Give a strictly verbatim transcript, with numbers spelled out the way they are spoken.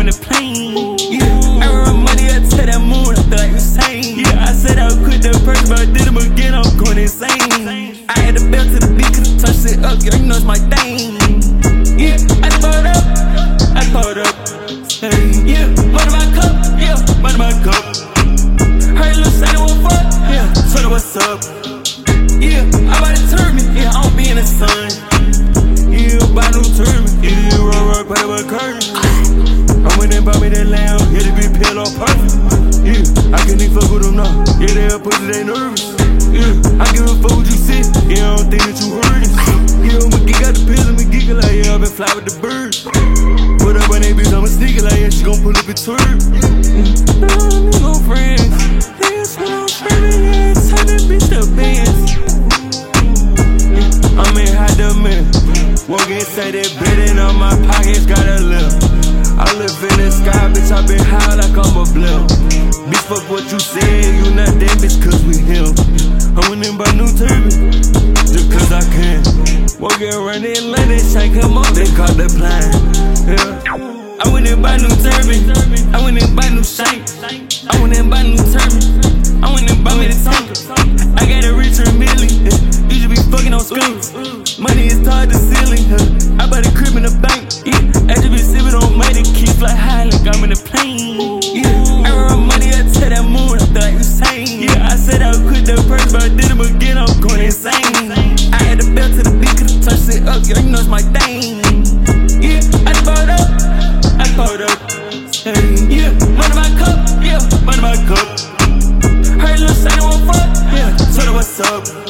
in the plane. Yeah, I run money up to that moon, I feel like insane. Yeah, I said I would quit the purse, but I did them again, I'm going insane. I had the belt to the beat, cause I touched it up, girl, you know it's my thing. Yeah, I poured up, I poured up. Hey, yeah, money my cup, yeah, money my cup. Heard little Sadie won't fuck, yeah, told her what's up. Yeah, I about to turn me, yeah, I don't be in the sun. Yeah, buy new turban, yeah, roll rock, put up a curtain. I went and bought me that lamb, yeah, they be pill on perfect. Yeah, I can't even fuck with them now, yeah, they up pussy, they nervous. Yeah, I give a fuck what you see, yeah, I don't think that you heard it. Yeah, I'ma geek out the pills, I'ma geek it like, yeah, I been fly with the birds. Put up on that bitch, I'ma sneak it like, yeah, she gon' pull up a twerk. Yeah, I don't need no friends, that's what I'm screaming, yeah, tell that bitch to bands. Yeah, I'm in hot demand, walk inside that bed and all my pockets got a limp. I live in the sky, bitch, I been high like I'm a blimp. Bitch, fuck what you said, you not that bitch, cause we him. I went and buy new turban, just cause I can. Walking around in London, shake come on, they caught the plane. Yeah. I went and buy new turban, I went and buy new shank. I went and buy new turban, I went and buy me the Tonka. I got a richer million, yeah. You should be fucking on skunks. Money is tied to ceiling, huh? I bought a crib in the bank, yeah. I just be sipping on money, keep fly high like I'm in a plane. Yeah, I run money up to that moon, I feel like insane. Yeah, I said I would quit the purse, but I did them again, I'm going insane. I had the belt to the beat, cause I touched it up, girl, you know it's my thing. Yeah, I poured up, I poured up. Hey, yeah, money my cup, yeah, money my cup. Heard little Sadie won't fuck, yeah, told her what's up.